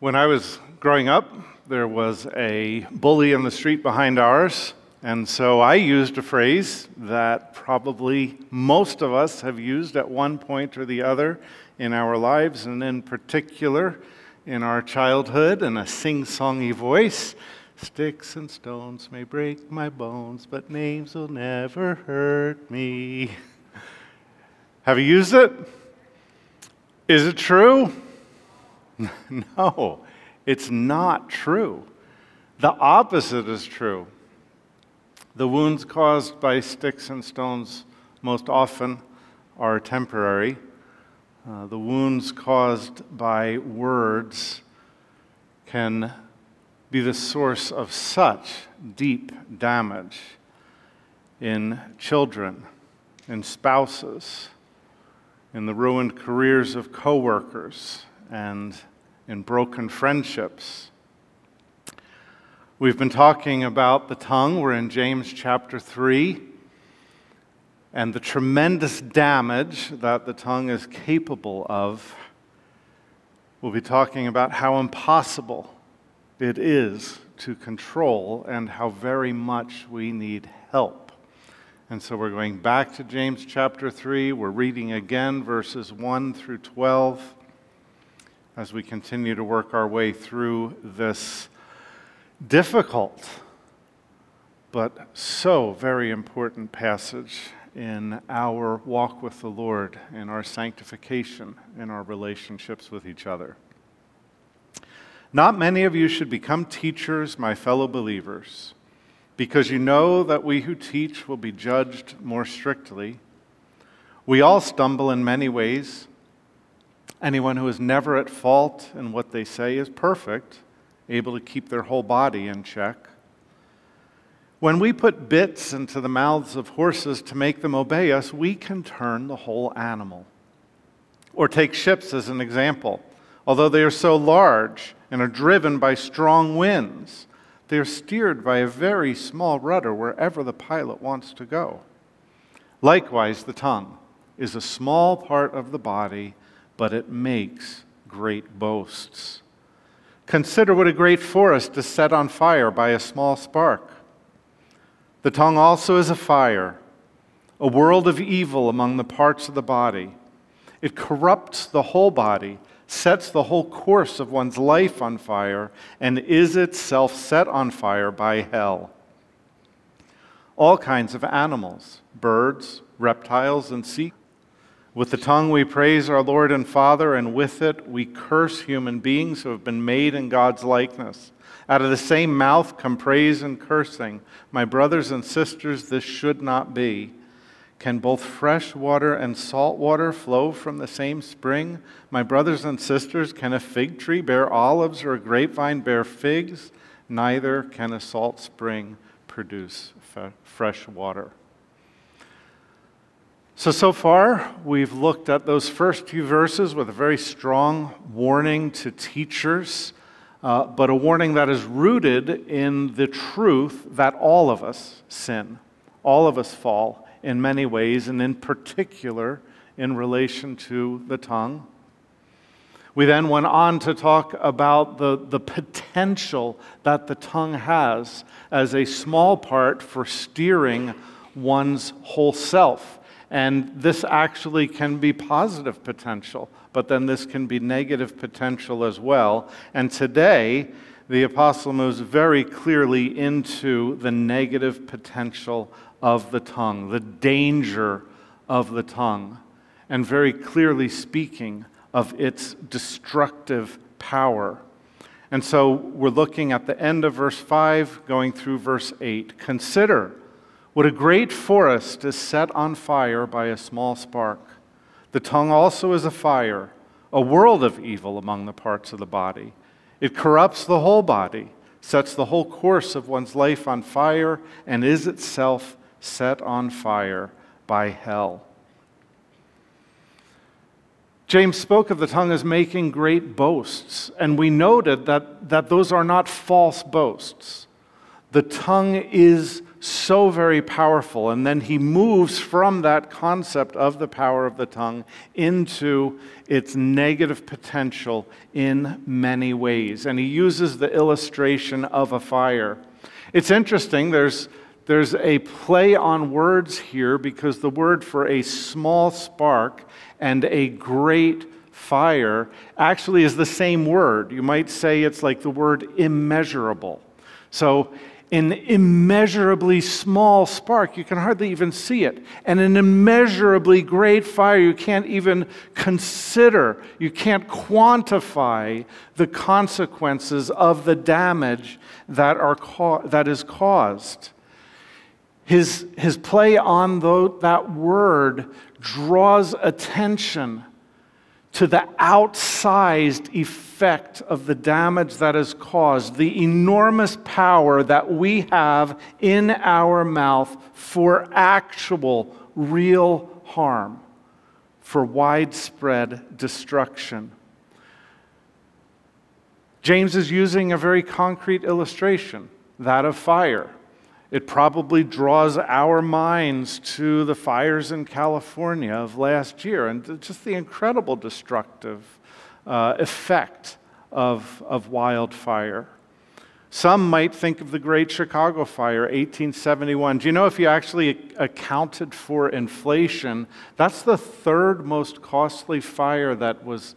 When I was growing up, there was a bully in the street behind ours, and so I used a phrase that probably most of us have used at one point or the other in our lives, and in particular in our childhood, in a sing-songy voice. Sticks and stones may break my bones, but names will never hurt me. Have you used it? Is it true? No, it's not true. The opposite is true. The wounds caused by sticks and stones most often are temporary. The wounds caused by words can be the source of such deep damage in children, in spouses, in the ruined careers of coworkers, and in broken friendships. We've been talking about the tongue. We're in James chapter 3, and the tremendous damage that the tongue is capable of. We'll be talking about how impossible it is to control and how very much we need help. And so we're going back to James chapter 3. We're reading again verses 1 through 12 as we continue to work our way through this difficult but so very important passage in our walk with the Lord, in our sanctification, in our relationships with each other. Not many of you should become teachers, my fellow believers, because you know that we who teach will be judged more strictly. We all stumble in many ways. Anyone who is never at fault in what they say is perfect, able to keep their whole body in check. When we put bits into the mouths of horses to make them obey us, we can turn the whole animal. Or take ships as an example. Although they are so large and are driven by strong winds, they are steered by a very small rudder wherever the pilot wants to go. Likewise, the tongue is a small part of the body, but it makes great boasts. Consider what a great forest is set on fire by a small spark. The tongue also is a fire, a world of evil among the parts of the body. It corrupts the whole body, sets the whole course of one's life on fire, and is itself set on fire by hell. All kinds of animals, birds, reptiles, and sea. With the tongue we praise our Lord and Father, and with it we curse human beings who have been made in God's likeness. Out of the same mouth come praise and cursing. My brothers and sisters, this should not be. Can both fresh water and salt water flow from the same spring? My brothers and sisters, can a fig tree bear olives or a grapevine bear figs? Neither can a salt spring produce fresh water. So far, we've looked at those first few verses with a very strong warning to teachers, but a warning that is rooted in the truth that all of us sin. All of us fall in many ways, and in particular in relation to the tongue. We then went on to talk about the potential that the tongue has as a small part for steering one's whole self. And this actually can be positive potential, but then this can be negative potential as well. And today, the apostle moves very clearly into the negative potential of the tongue, the danger of the tongue, and very clearly speaking of its destructive power. And so we're looking at the end of verse 5, going through verse 8. Consider what a great forest is set on fire by a small spark. The tongue also is a fire, a world of evil among the parts of the body. It corrupts the whole body, sets the whole course of one's life on fire, and is itself set on fire by hell. James spoke of the tongue as making great boasts, and we noted that those are not false boasts. The tongue is so very powerful. And then he moves from that concept of the power of the tongue into its negative potential in many ways. And he uses the illustration of a fire. It's interesting, there's a play on words here because the word for a small spark and a great fire actually is the same word. You might say it's like the word immeasurable. So an immeasurably small spark, you can hardly even see it. And an immeasurably great fire, you can't even consider, you can't quantify the consequences of the damage that is caused. His play on that word draws attention to the outsized effect of the damage that is caused, the enormous power that we have in our mouth for actual, real harm, for widespread destruction. James is using a very concrete illustration, that of fire. It probably draws our minds to the fires in California of last year and just the incredible destructive effect of wildfire. Some might think of the Great Chicago Fire, 1871. Do you know if you actually accounted for inflation, that's the third most costly fire that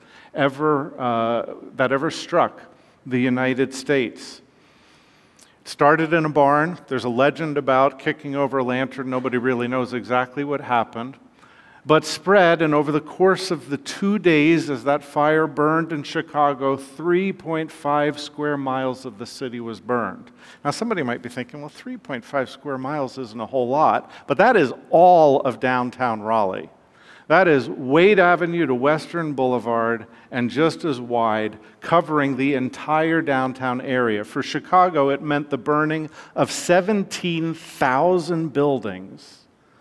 ever struck the United States? Started in a barn. There's a legend about kicking over a lantern. Nobody really knows exactly what happened. But spread, and over the course of the 2 days as that fire burned in Chicago, 3.5 square miles of the city was burned. Now somebody might be thinking, well, 3.5 square miles isn't a whole lot, but that is all of downtown Raleigh. That is Wade Avenue to Western Boulevard and just as wide, covering the entire downtown area. For Chicago, it meant the burning of 17,000 buildings.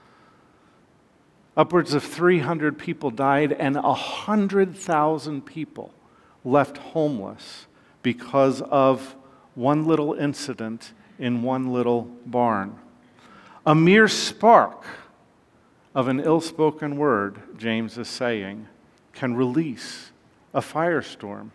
Upwards of 300 people died, and 100,000 people left homeless because of one little incident in one little barn. A mere spark of an ill-spoken word, James is saying, can release a firestorm.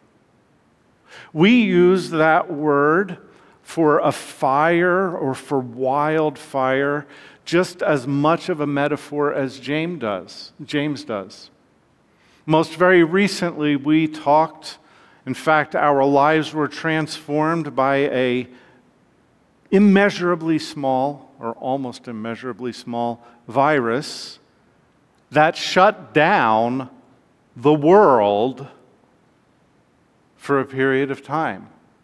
We use that word for a fire or for wildfire just as much of a metaphor as James does. Most very recently, we talked, in fact, our lives were transformed by a immeasurably small, or almost immeasurably small, virus that shut down the world for a period of time.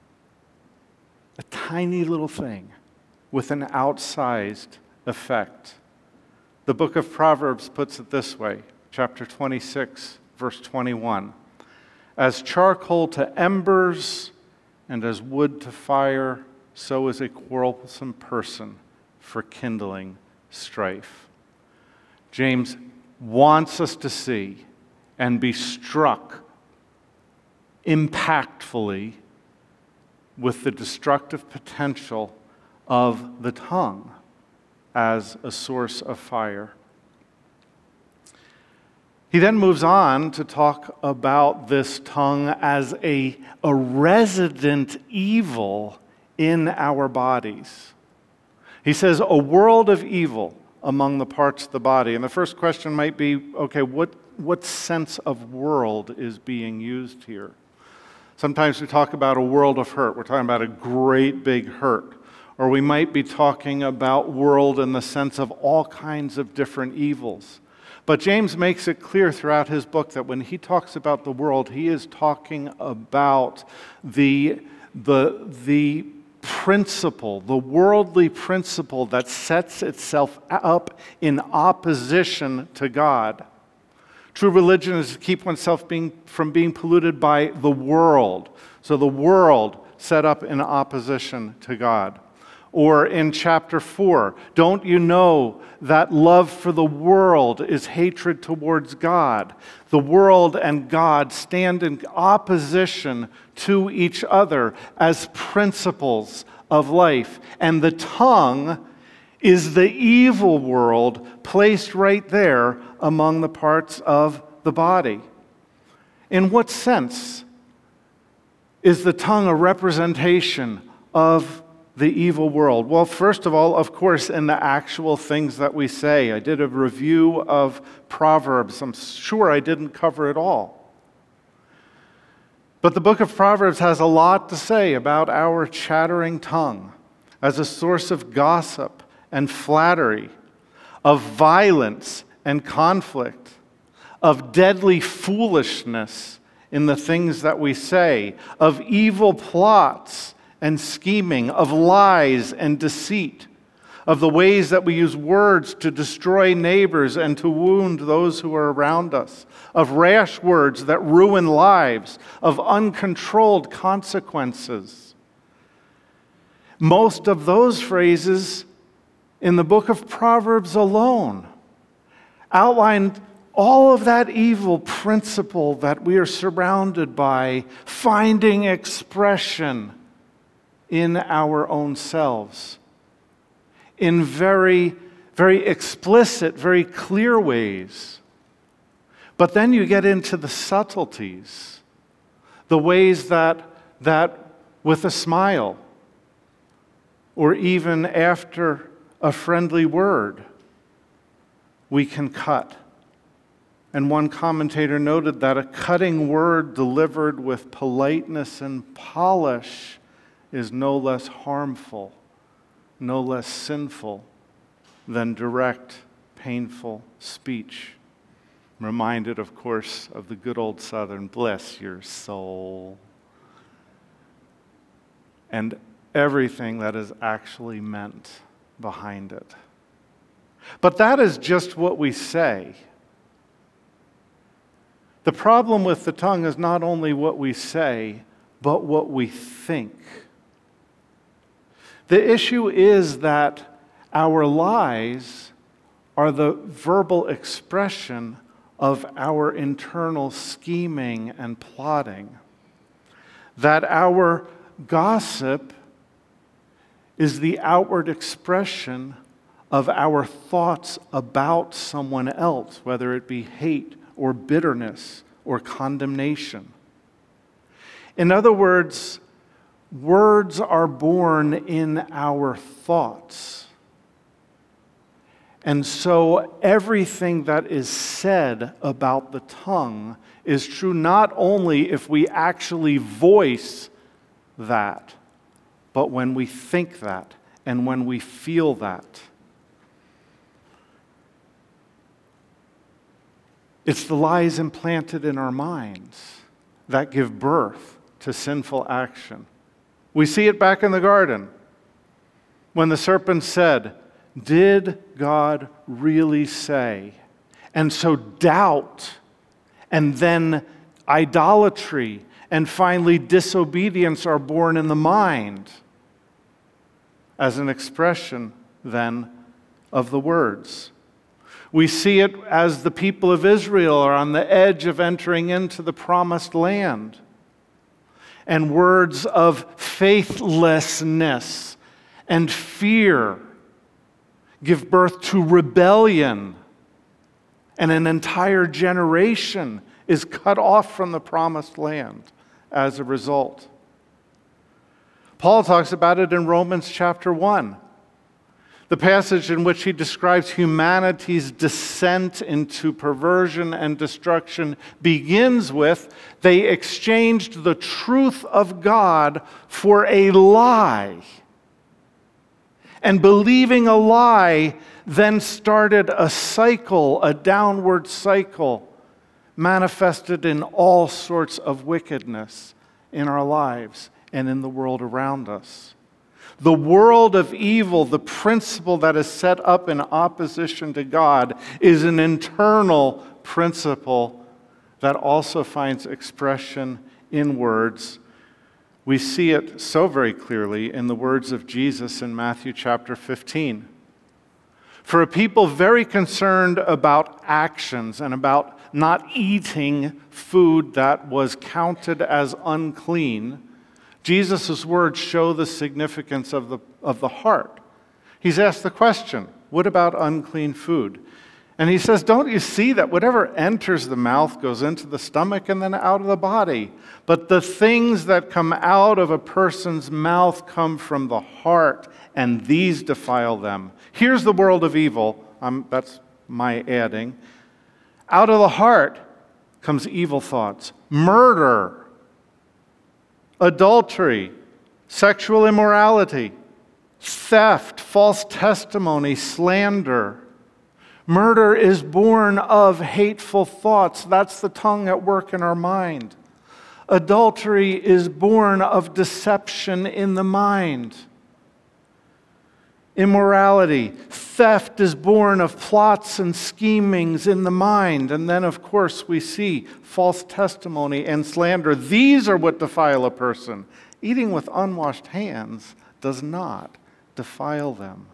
A tiny little thing with an outsized effect. The book of Proverbs puts it this way, chapter 26, verse 21. As charcoal to embers and as wood to fire, so is a quarrelsome person for kindling strife. James wants us to see and be struck impactfully with the destructive potential of the tongue as a source of fire. He then moves on to talk about this tongue as a resident evil in our bodies. He says, a world of evil among the parts of the body. And the first question might be, okay, what sense of world is being used here? Sometimes we talk about a world of hurt. We're talking about a great big hurt. Or we might be talking about world in the sense of all kinds of different evils. But James makes it clear throughout his book that when he talks about the world, he is talking about the principle, the worldly principle that sets itself up in opposition to God. True religion is to keep oneself from being polluted by the world. So the world set up in opposition to God. Or in chapter 4, don't you know that love for the world is hatred towards God? The world and God stand in opposition to each other as principles of life. And the tongue is the evil world placed right there among the parts of the body. In what sense is the tongue a representation of the evil world? Well, first of all, of course, in the actual things that we say. I did a review of Proverbs. I'm sure I didn't cover it all. But the book of Proverbs has a lot to say about our chattering tongue as a source of gossip and flattery, of violence and conflict, of deadly foolishness in the things that we say, of evil plots and scheming, of lies and deceit, of the ways that we use words to destroy neighbors and to wound those who are around us, of rash words that ruin lives, of uncontrolled consequences. Most of those phrases in the book of Proverbs alone outlined all of that evil principle that we are surrounded by, finding expression in our own selves in very, very explicit, very clear ways. But then you get into the subtleties, the ways that with a smile, or even after a friendly word, we can cut. And one commentator noted that a cutting word delivered with politeness and polish is no less harmful, no less sinful than direct, painful speech. I'm reminded, of course, of the good old Southern, bless your soul, and everything that is actually meant behind it. But that is just what we say. The problem with the tongue is not only what we say, but what we think. The issue is that our lies are the verbal expression of our internal scheming and plotting. That our gossip is the outward expression of our thoughts about someone else, whether it be hate or bitterness or condemnation. In other words, words are born in our thoughts. And so everything that is said about the tongue is true not only if we actually voice that, but when we think that and when we feel that. It's the lies implanted in our minds that give birth to sinful action. We see it back in the garden when the serpent said, "Did God really say?" And so doubt, and then idolatry, and finally disobedience are born in the mind as an expression then of the words. We see it as the people of Israel are on the edge of entering into the promised land. And words of faithlessness and fear give birth to rebellion. And an entire generation is cut off from the promised land as a result. Paul talks about it in Romans chapter 1. The passage in which he describes humanity's descent into perversion and destruction begins with, they exchanged the truth of God for a lie. And believing a lie then started a cycle, a downward cycle, manifested in all sorts of wickedness in our lives and in the world around us. The world of evil, the principle that is set up in opposition to God, is an internal principle that also finds expression in words. We see it so very clearly in the words of Jesus in Matthew chapter 15. For a people very concerned about actions and about not eating food that was counted as unclean, Jesus' words show the significance of the heart. He's asked the question, what about unclean food? And he says, don't you see that whatever enters the mouth goes into the stomach and then out of the body? But the things that come out of a person's mouth come from the heart, and these defile them. Here's the world of evil. That's my adding. Out of the heart comes evil thoughts, murder, adultery, sexual immorality, theft, false testimony, slander. Murder is born of hateful thoughts. That's the tongue at work in our mind. Adultery is born of deception in the mind. Immorality, theft is born of plots and schemings in the mind. And then, of course, we see false testimony and slander. These are what defile a person. Eating with unwashed hands does not defile them.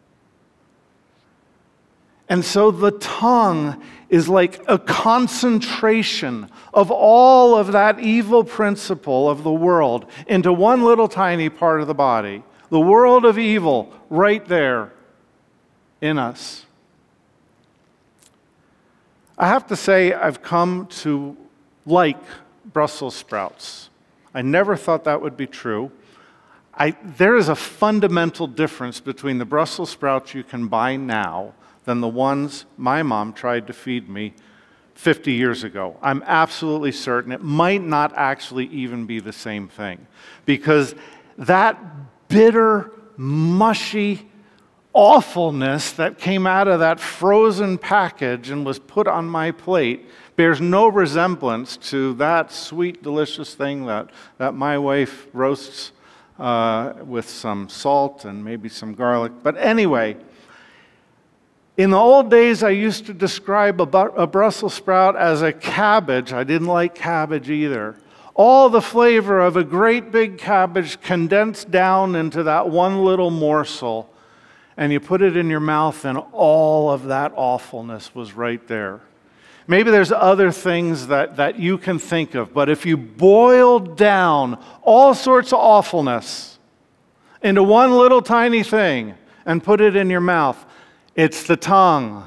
And so the tongue is like a concentration of all of that evil principle of the world into one little tiny part of the body. The world of evil right there in us. I have to say I've come to like Brussels sprouts. I never thought that would be true. There is a fundamental difference between the Brussels sprouts you can buy now than the ones my mom tried to feed me 50 years ago. I'm absolutely certain it might not actually even be the same thing, because that bitter, mushy awfulness that came out of that frozen package and was put on my plate bears no resemblance to that sweet, delicious thing that my wife roasts with some salt and maybe some garlic. But anyway, in the old days, I used to describe a Brussels sprout as a cabbage. I didn't like cabbage either. All the flavor of a great big cabbage condensed down into that one little morsel, and you put it in your mouth, and all of that awfulness was right there. Maybe there's other things that you can think of, but if you boiled down all sorts of awfulness into one little tiny thing and put it in your mouth, it's the tongue.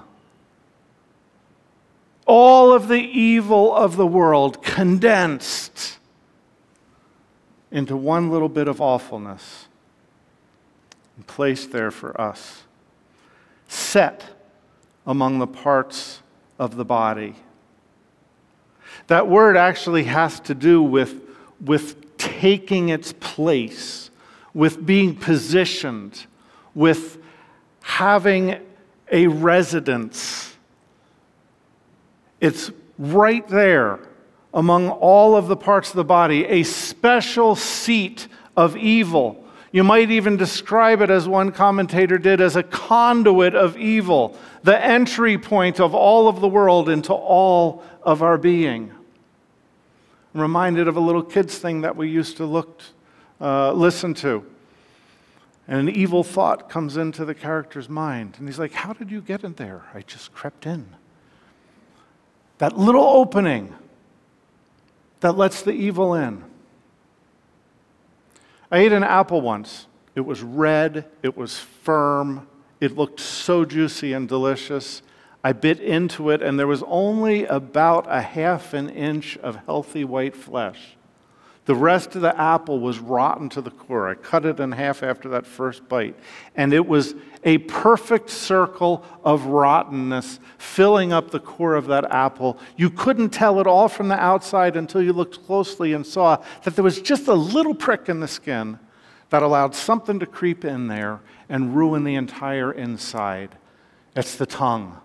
All of the evil of the world condensed into one little bit of awfulness and placed there for us, set among the parts of the body. That word actually has to do with taking its place, with being positioned, with having a residence. It's right there among all of the parts of the body, a special seat of evil. You might even describe it, as one commentator did, as a conduit of evil, the entry point of all of the world into all of our being. I'm reminded of a little kids thing that we used to listen to. And an evil thought comes into the character's mind. And he's like, how did you get in there? I just crept in. That little opening that lets the evil in. I ate an apple once. It was red. It was firm. It looked so juicy and delicious. I bit into it, and there was only about a half an inch of healthy white flesh. The rest of the apple was rotten to the core. I cut it in half after that first bite. And it was a perfect circle of rottenness filling up the core of that apple. You couldn't tell it all from the outside until you looked closely and saw that there was just a little prick in the skin that allowed something to creep in there and ruin the entire inside. It's the tongue.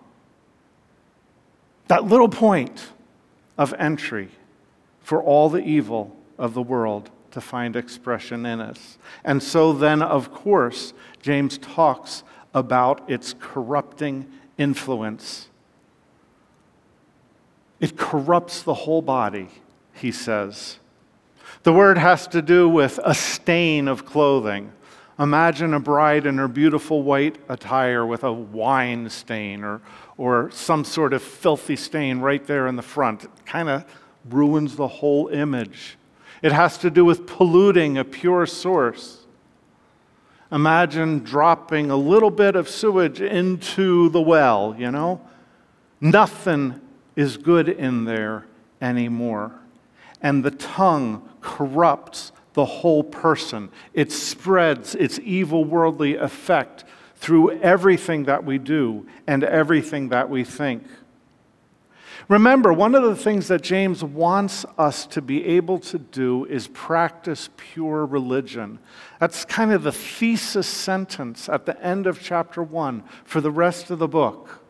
That little point of entry for all the evil of the world to find expression in us. And so then, of course, James talks about its corrupting influence. It corrupts the whole body, he says. The word has to do with a stain of clothing. Imagine a bride in her beautiful white attire with a wine stain or some sort of filthy stain right there in the front. It kind of ruins the whole image. It has to do with polluting a pure source. Imagine dropping a little bit of sewage into the well, you know? Nothing is good in there anymore. And the tongue corrupts the whole person. It spreads its evil worldly effect through everything that we do and everything that we think. Remember, one of the things that James wants us to be able to do is practice pure religion. That's kind of the thesis sentence at the end of chapter 1 for the rest of the book.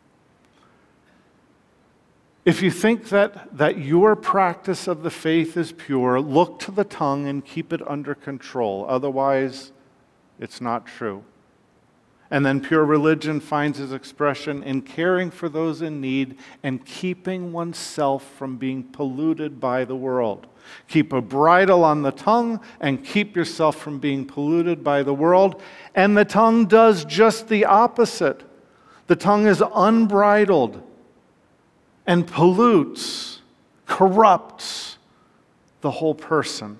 If you think that your practice of the faith is pure, look to the tongue and keep it under control. Otherwise, it's not true. And then pure religion finds its expression in caring for those in need and keeping oneself from being polluted by the world. Keep a bridle on the tongue and keep yourself from being polluted by the world. And the tongue does just the opposite. The tongue is unbridled and pollutes, corrupts the whole person.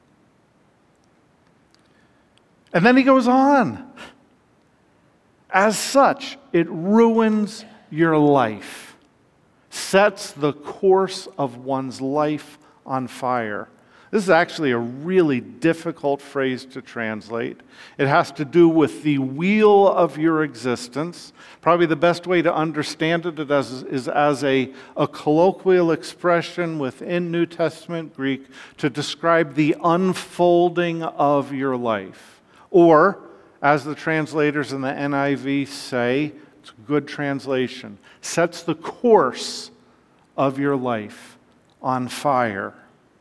And then he goes on. As such, it ruins your life, sets the course of one's life on fire. This is actually a really difficult phrase to translate. It has to do with the wheel of your existence. Probably the best way to understand it is as a colloquial expression within New Testament Greek to describe the unfolding of your life. Or, as the translators in the NIV say, it's a good translation, sets the course of your life on fire.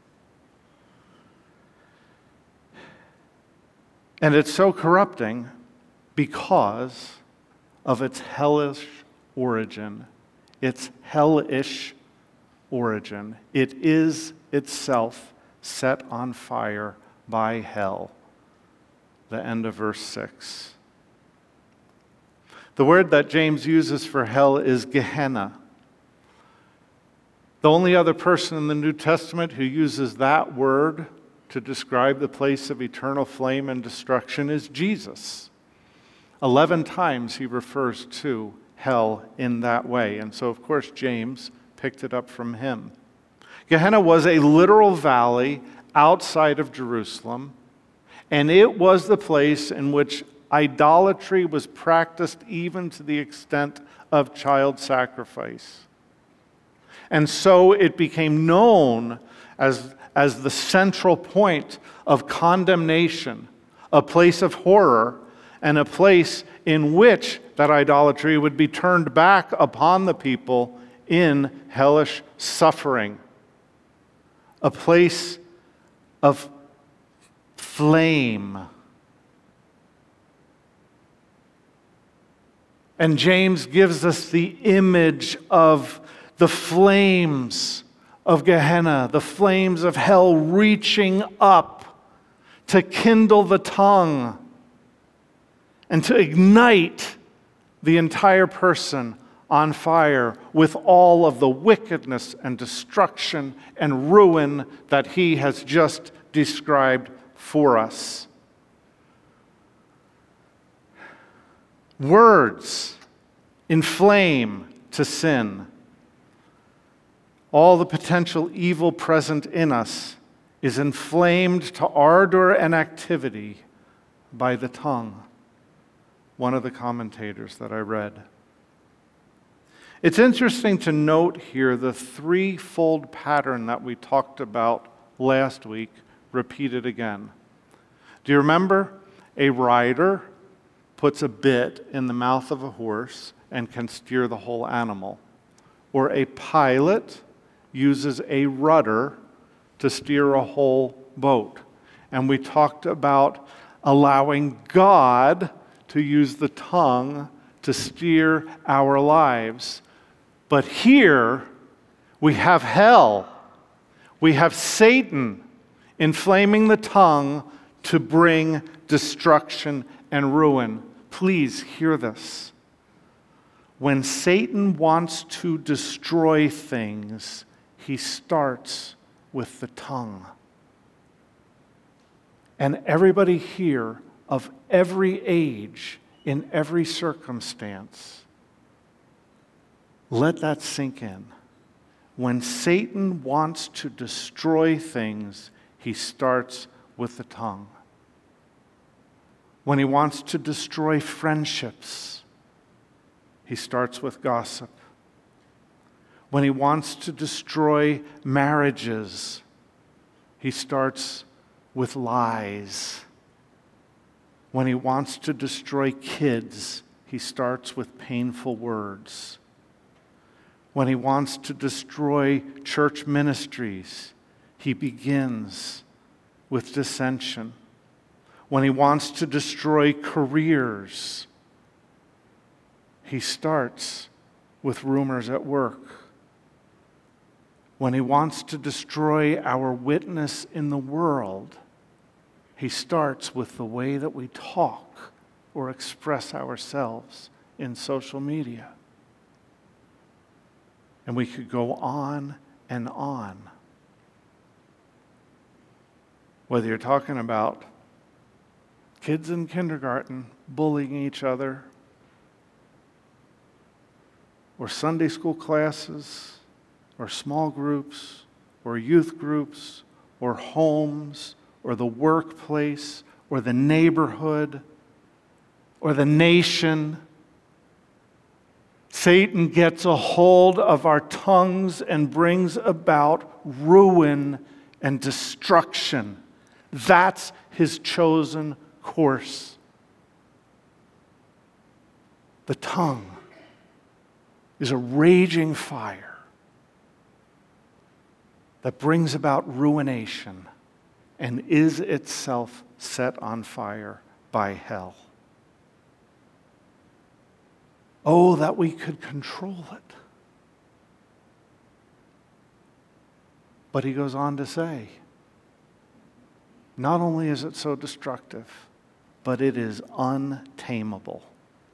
And it's so corrupting because of its hellish origin. Its hellish origin. It is itself set on fire by hell. The end of verse 6. The word that James uses for hell is Gehenna. The only other person in the New Testament who uses that word to describe the place of eternal flame and destruction is Jesus. 11 times he refers to hell in that way. And so, of course, James picked it up from him. Gehenna was a literal valley outside of Jerusalem. And it was the place in which idolatry was practiced even to the extent of child sacrifice. And so it became known as the central point of condemnation, a place of horror, and a place in which that idolatry would be turned back upon the people in hellish suffering. A place of flame. And James gives us the image of the flames of Gehenna, the flames of hell reaching up to kindle the tongue and to ignite the entire person on fire with all of the wickedness and destruction and ruin that he has just described for us. Words inflame to sin. All the potential evil present in us is inflamed to ardor and activity by the tongue. One of the commentators that I read. It's interesting to note here the threefold pattern that we talked about last week, repeated again. Do you remember? A rider puts a bit in the mouth of a horse and can steer the whole animal. Or a pilot uses a rudder to steer a whole boat. And we talked about allowing God to use the tongue to steer our lives. But here we have hell. We have Satan inflaming the tongue to bring destruction and ruin. Please hear this. When Satan wants to destroy things, he starts with the tongue. And everybody here of every age, in every circumstance. Let that sink in. When Satan wants to destroy things, he starts with the tongue. When he wants to destroy friendships, he starts with gossip. When he wants to destroy marriages, he starts with lies. When he wants to destroy kids, he starts with painful words. When he wants to destroy church ministries, he begins with dissension. When he wants to destroy careers, he starts with rumors at work. When he wants to destroy our witness in the world, he starts with the way that we talk or express ourselves in social media. And we could go on and on. Whether you're talking about kids in kindergarten bullying each other, or Sunday school classes, or small groups, or youth groups, or homes, or the workplace, or the neighborhood, or the nation. Satan gets a hold of our tongues and brings about ruin and destruction. That's his chosen course. The tongue is a raging fire that brings about ruination and is itself set on fire by hell. Oh, that we could control it. But he goes on to say, not only is it so destructive, but it is untamable.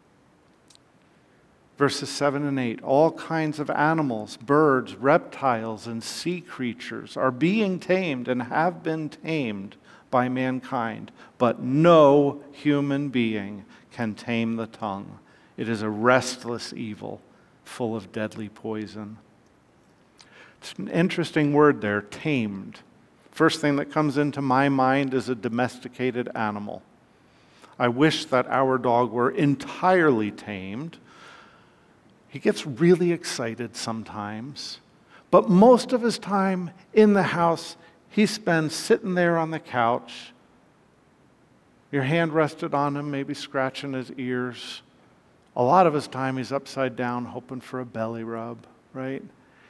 Verses 7 and 8, all kinds of animals, birds, reptiles, and sea creatures are being tamed and have been tamed by mankind, but no human being can tame the tongue. It is a restless evil, full of deadly poison. It's an interesting word there, tamed. First thing that comes into my mind is a domesticated animal. I wish that our dog were entirely tamed. He gets really excited sometimes, but most of his time in the house, he spends sitting there on the couch, your hand rested on him, maybe scratching his ears. A lot of his time he's upside down hoping for a belly rub, right?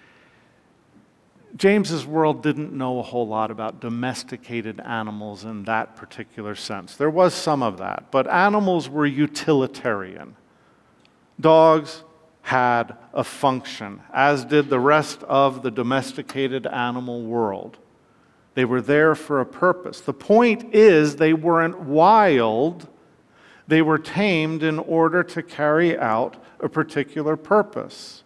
James's world didn't know a whole lot about domesticated animals in that particular sense. There was some of that, but animals were utilitarian. Dogs had a function, as did the rest of the domesticated animal world. They were there for a purpose. The point is, they weren't wild. They were tamed in order to carry out a particular purpose.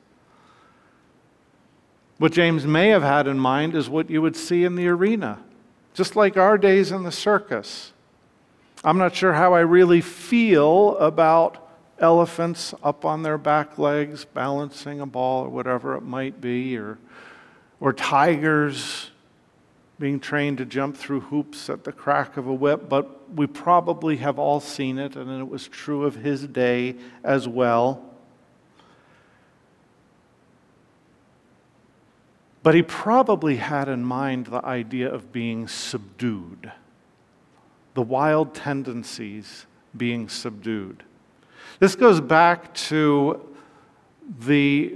What James may have had in mind is what you would see in the arena, just like our days in the circus. I'm not sure how I really feel about elephants up on their back legs balancing a ball or whatever it might be, or tigers being trained to jump through hoops at the crack of a whip, but we probably have all seen it, and it was true of his day as well. But he probably had in mind the idea of being subdued, the wild tendencies being subdued. This goes back to the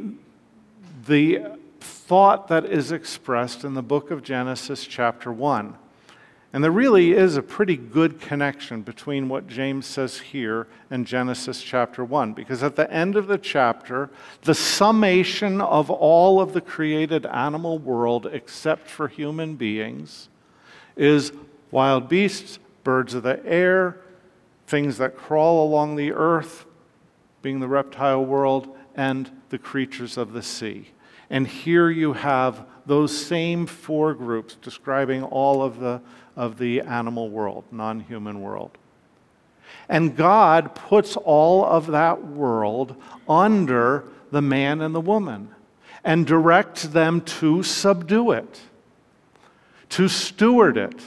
thought that is expressed in the book of Genesis chapter 1. And there really is a pretty good connection between what James says here and Genesis chapter 1, because at the end of the chapter, the summation of all of the created animal world except for human beings is wild beasts, birds of the air, things that crawl along the earth, being the reptile world, and the creatures of the sea. And here you have those same four groups describing all of the animal world, non-human world. And God puts all of that world under the man and the woman and directs them to subdue it, to steward it,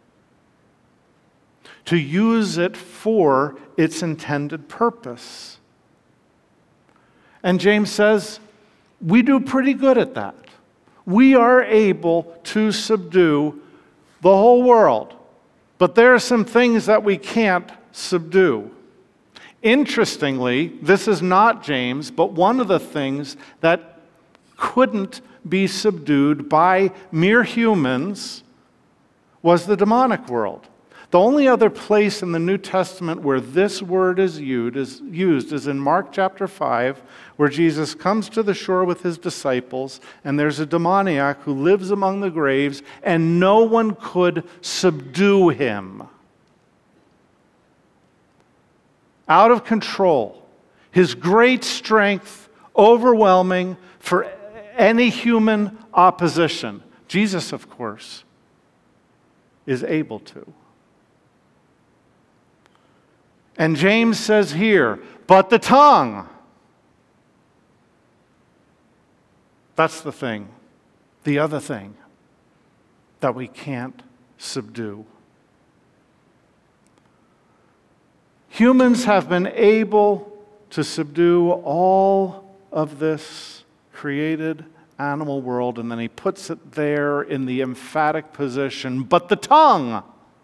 to use it for its intended purpose. And James says, we do pretty good at that. We are able to subdue the whole world. But there are some things that we can't subdue. Interestingly, this is not James, but one of the things that couldn't be subdued by mere humans was the demonic world. The only other place in the New Testament where this word is used is in Mark chapter 5, where Jesus comes to the shore with his disciples, and there's a demoniac who lives among the graves, and no one could subdue him. Out of control. His great strength, overwhelming for any human opposition. Jesus, of course, is able to. And James says here, but the tongue. That's the thing, the other thing that we can't subdue. Humans have been able to subdue all of this created animal world, and then he puts it there in the emphatic position, but the tongue,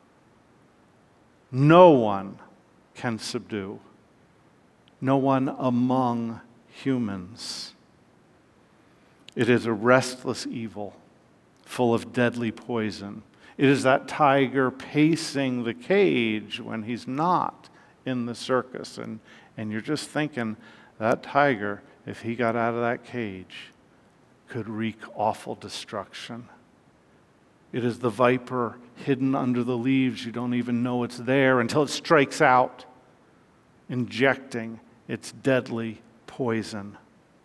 no one can subdue. No one among humans. It is a restless evil, full of deadly poison. It is that tiger pacing the cage when he's not in the circus. And you're just thinking, that tiger, if he got out of that cage, could wreak awful destruction. It is the viper hidden under the leaves. You don't even know it's there until it strikes out, injecting its deadly poison.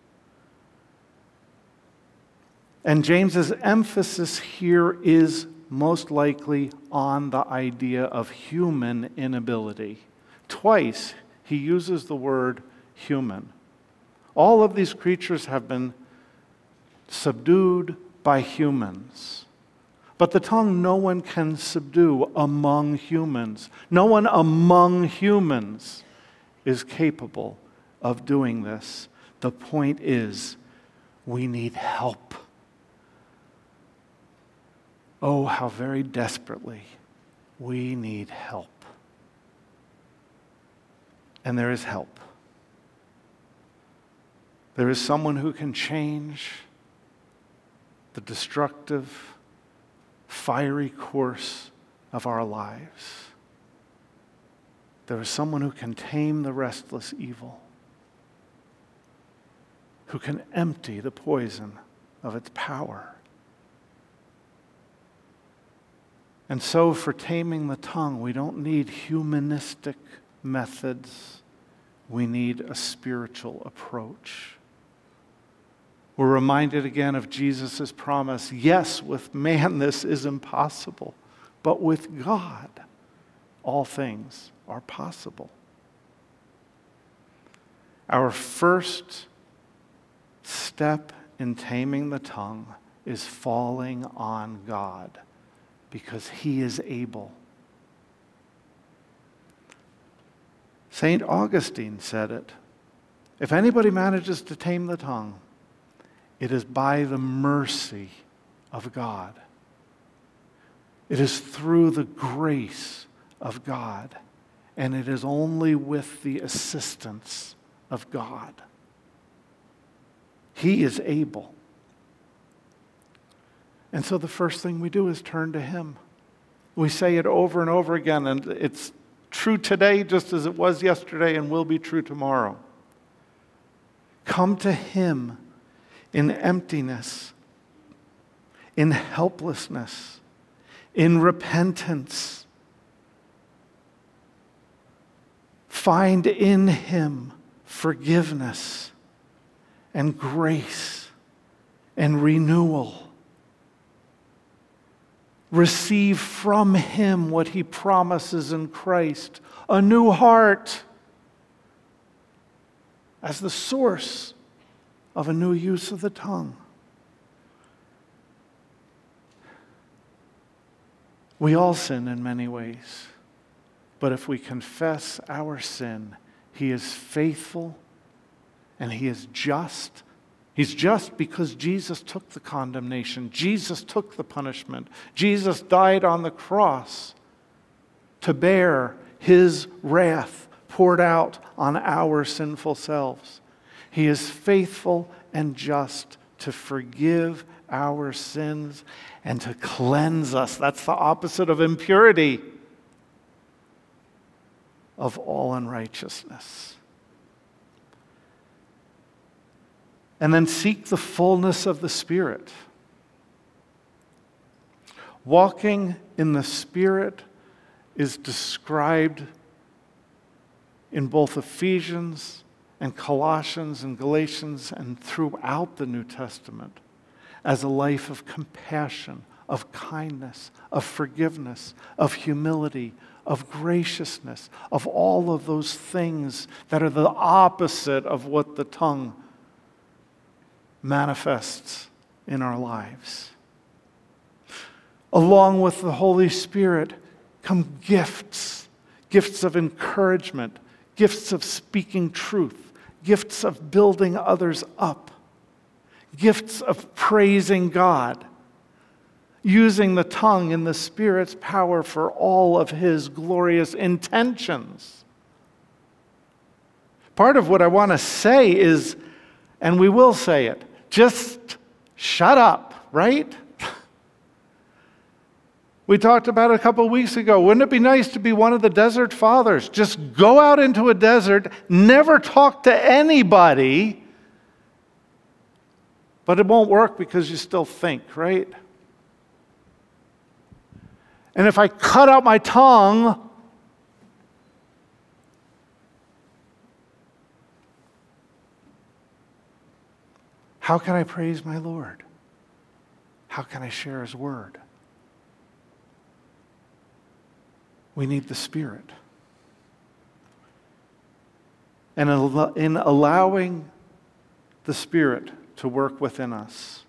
And James's emphasis here is most likely on the idea of human inability. Twice he uses the word human. All of these creatures have been subdued by humans. But the tongue no one can subdue among humans. No one among humans is capable of doing this. The point is, we need help. Oh, how very desperately we need help. And there is help. There is someone who can change the destructive, fiery course of our lives. There is someone who can tame the restless evil, who can empty the poison of its power. And so for taming the tongue, we don't need humanistic methods. We need a spiritual approach. We're reminded again of Jesus' promise. Yes, with man this is impossible, but with God all things are possible. Our first step in taming the tongue is falling on God, because He is able. St. Augustine said it. If anybody manages to tame the tongue, it is by the mercy of God. It is through the grace of God. And it is only with the assistance of God. He is able. And so the first thing we do is turn to Him. We say it over and over again, and it's true today just as it was yesterday and will be true tomorrow. Come to Him in emptiness, in helplessness, in repentance. Find in Him forgiveness and grace and renewal. receive from Him what He promises in Christ, a new heart as the source of a new use of the tongue. We all sin in many ways, but if we confess our sin, He is faithful and He is just. He's just because Jesus took the condemnation. Jesus took the punishment. Jesus died on the cross to bear His wrath poured out on our sinful selves. He is faithful and just to forgive our sins and to cleanse us. That's the opposite of impurity, of all unrighteousness. And then seek the fullness of the Spirit. Walking in the Spirit is described in both Ephesians and Colossians and Galatians and throughout the New Testament as a life of compassion, of kindness, of forgiveness, of humility, of graciousness, of all of those things that are the opposite of what the tongue manifests in our lives. Along with the Holy Spirit come gifts of encouragement, gifts of speaking truth, gifts of building others up, gifts of praising God, using the tongue in the Spirit's power for all of His glorious intentions. Part of what I want to say is, and we will say it, just shut up, right? We talked about it a couple of weeks ago. Wouldn't it be nice to be one of the desert fathers? Just go out into a desert, never talk to anybody, but it won't work because you still think, right? And if I cut out my tongue, how can I praise my Lord? How can I share His word? We need the Spirit. And in allowing the Spirit to work within us,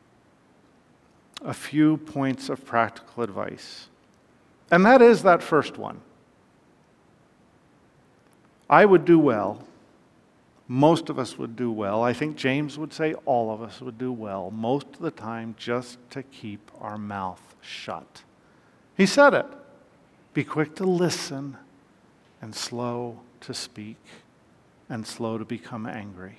a few points of practical advice. And that is that first one. I would do well. Most of us would do well. I think James would say all of us would do well most of the time just to keep our mouth shut. He said it. Be quick to listen and slow to speak and slow to become angry.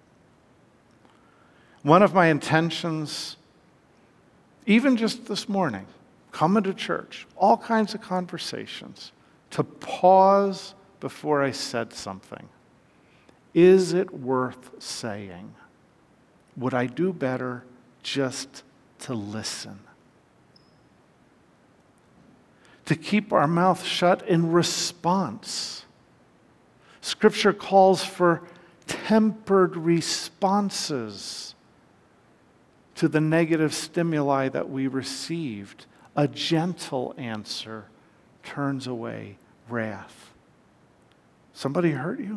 One of my intentions, even just this morning, coming to church, all kinds of conversations, to pause before I said something. Is it worth saying? Would I do better just to listen? To keep our mouth shut in response. Scripture calls for tempered responses to the negative stimuli that we received. A gentle answer turns away wrath. Somebody hurt you?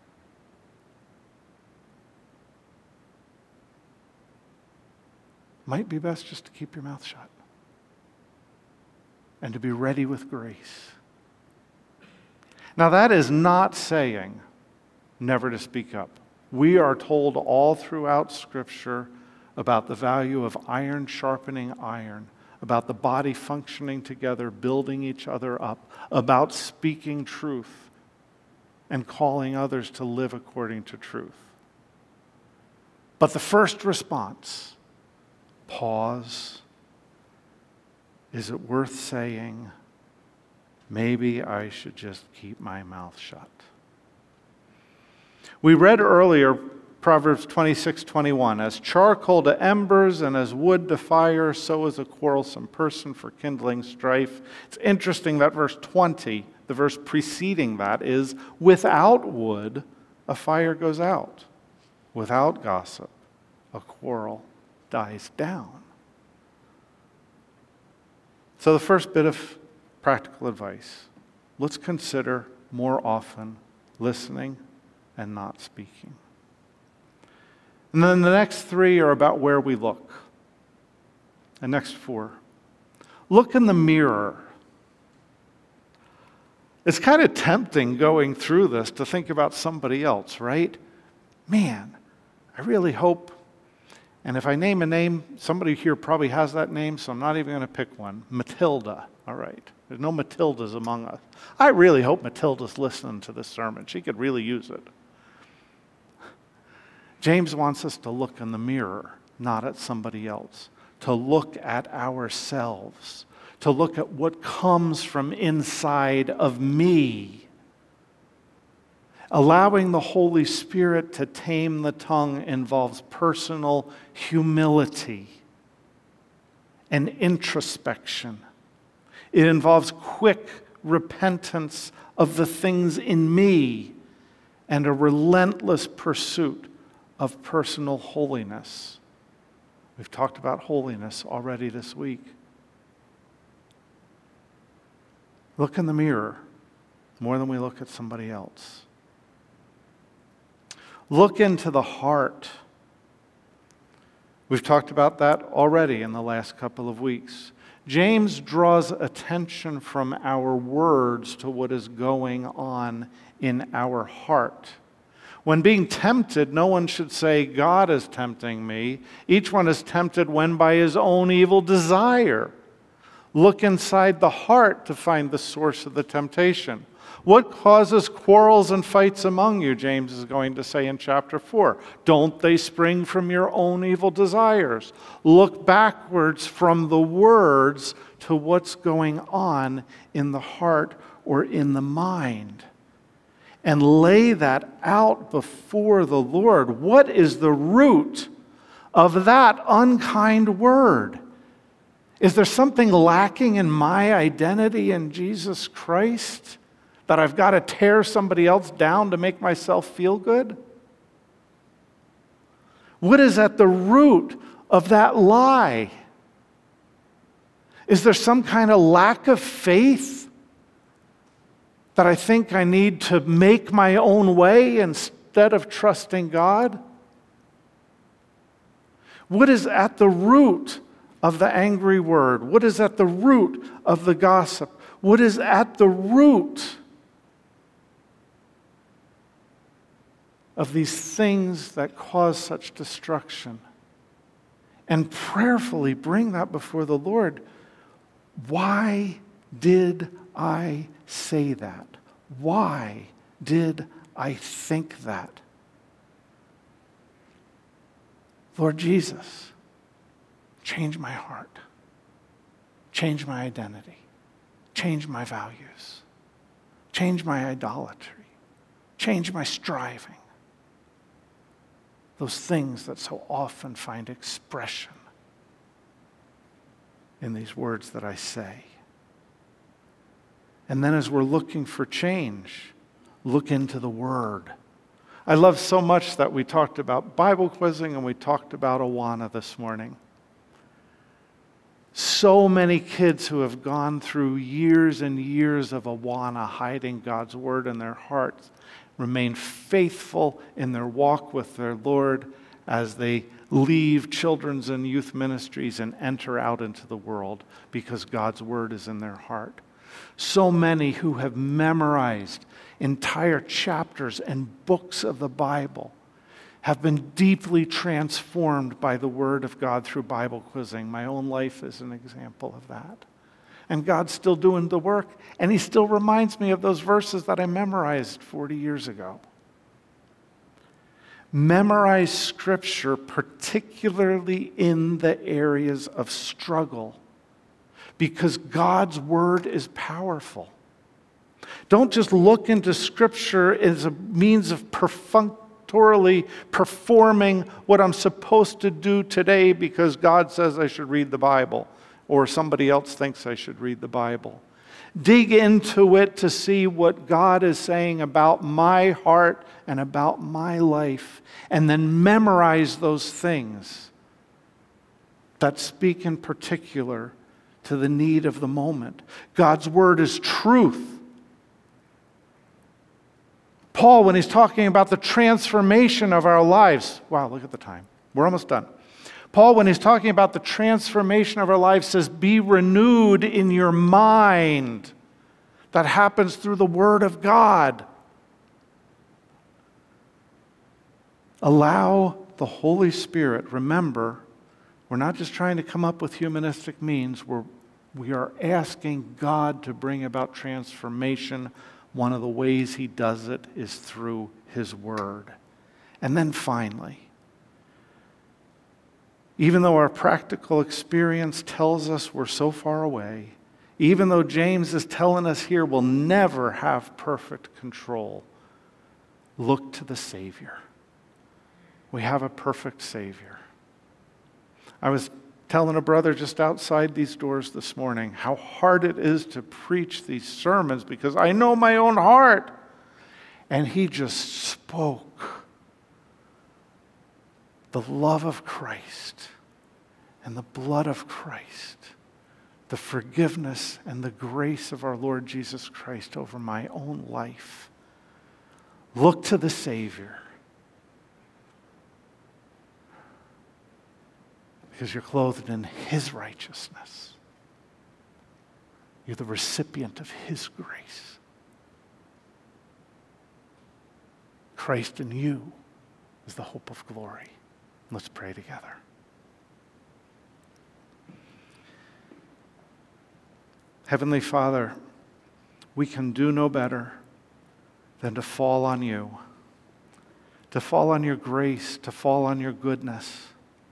Might be best just to keep your mouth shut and to be ready with grace. Now, that is not saying never to speak up. We are told all throughout Scripture about the value of iron sharpening iron, about the body functioning together, building each other up, about speaking truth and calling others to live according to truth. But the first response, pause. Is it worth saying, maybe I should just keep my mouth shut? We read earlier Proverbs 26:21, as charcoal to embers and as wood to fire, so is a quarrelsome person for kindling strife. It's interesting that verse 20, the verse preceding that, is without wood, a fire goes out. Without gossip, a quarrel dies down. So the first bit of practical advice, let's consider more often listening and not speaking. And then the next three are about where we look. The next four. Look in the mirror. It's kind of tempting going through this to think about somebody else, right? Man, I really hope, and if I name a name, somebody here probably has that name, so I'm not even going to pick one. Matilda, all right. There's no Matildas among us. I really hope Matilda's listening to this sermon. She could really use it. James wants us to look in the mirror, not at somebody else, to look at ourselves, to look at what comes from inside of me. Allowing the Holy Spirit to tame the tongue involves personal humility and introspection. It involves quick repentance of the things in me and a relentless pursuit of personal holiness. We've talked about holiness already this week. Look in the mirror more than we look at somebody else. Look into the heart. We've talked about that already in the last couple of weeks. James draws attention from our words to what is going on in our heart. When being tempted, no one should say, God is tempting me. Each one is tempted when by his own evil desire. Look inside the heart to find the source of the temptation. What causes quarrels and fights among you, James is going to say in chapter 4. Don't they spring from your own evil desires? Look backwards from the words to what's going on in the heart or in the mind. And lay that out before the Lord. What is the root of that unkind word? Is there something lacking in my identity in Jesus Christ that I've got to tear somebody else down to make myself feel good? What is at the root of that lie? Is there some kind of lack of faith that I think I need to make my own way instead of trusting God? What is at the root of the angry word? What is at the root of the gossip? What is at the root of these things that cause such destruction? And prayerfully bring that before the Lord. Why did I say that? Why did I think that? Lord Jesus, change my heart. Change my identity. Change my values. Change my idolatry. Change my striving. Those things that so often find expression in these words that I say. And then as we're looking for change, look into the Word. I love so much that we talked about Bible quizzing and we talked about Awana this morning. So many kids who have gone through years and years of Awana hiding God's Word in their hearts remain faithful in their walk with their Lord as they leave children's and youth ministries and enter out into the world because God's Word is in their heart. So many who have memorized entire chapters and books of the Bible have been deeply transformed by the Word of God through Bible quizzing. My own life is an example of that. And God's still doing the work, and He still reminds me of those verses that I memorized 40 years ago. Memorize Scripture, particularly in the areas of struggle, because God's Word is powerful. Don't just look into Scripture as a means of perfunctorily performing what I'm supposed to do today because God says I should read the Bible or somebody else thinks I should read the Bible. Dig into it to see what God is saying about my heart and about my life, and then memorize those things that speak in particular to the need of the moment. God's word is truth. Paul, when he's talking about the transformation of our lives, wow, look at the time. We're almost done. Paul, when he's talking about the transformation of our lives, says, be renewed in your mind. That happens through the Word of God. Allow the Holy Spirit, remember, we're not just trying to come up with humanistic means, we are asking God to bring about transformation. One of the ways He does it is through His Word. And then finally, even though our practical experience tells us we're so far away, even though James is telling us here we'll never have perfect control, look to the Savior. We have a perfect Savior. I was telling a brother just outside these doors this morning how hard it is to preach these sermons because I know my own heart. And he just spoke the love of Christ and the blood of Christ, the forgiveness and the grace of our Lord Jesus Christ over my own life. Look to the Savior. Because you're clothed in His righteousness. You're the recipient of His grace. Christ in you is the hope of glory. Let's pray together. Heavenly Father, we can do no better than to fall on you, to fall on your grace, to fall on your goodness,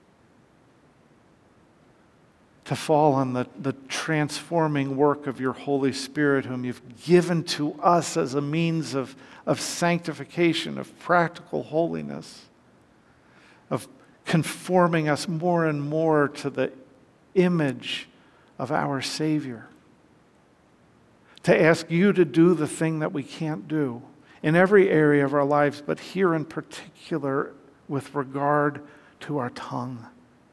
to fall on the transforming work of your Holy Spirit, whom you've given to us as a means of sanctification, of practical holiness, of conforming us more and more to the image of our Savior. To ask you to do the thing that we can't do in every area of our lives, but here in particular with regard to our tongue.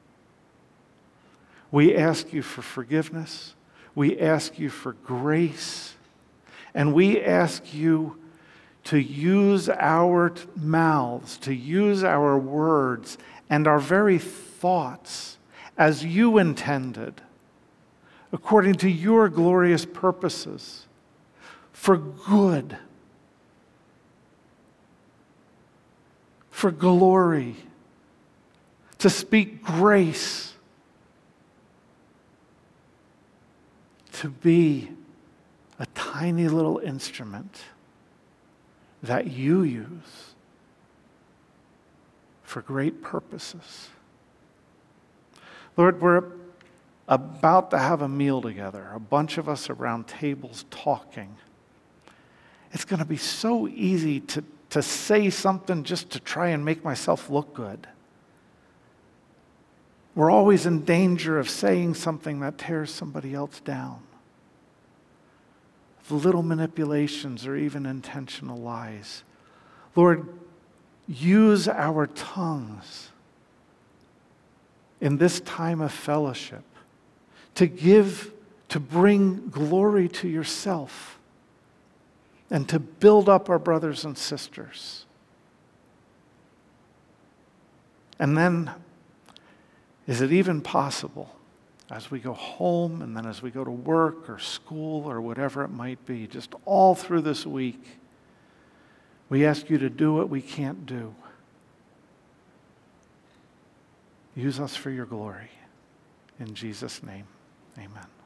We ask you for forgiveness. We ask you for grace. And we ask you to use our mouths, to use our words and our very thoughts as you intended, according to your glorious purposes, for good, for glory, to speak grace, to be a tiny little instrument that you use for great purposes. Lord, we're about to have a meal together, a bunch of us around tables talking. It's going to be so easy to say something just to try and make myself look good. We're always in danger of saying something that tears somebody else down. Little manipulations or even intentional lies. Lord, use our tongues in this time of fellowship to bring glory to yourself and to build up our brothers and sisters. And then, is it even possible, as we go home and then as we go to work or school or whatever it might be, just all through this week, we ask you to do what we can't do. Use us for your glory. In Jesus' name, amen.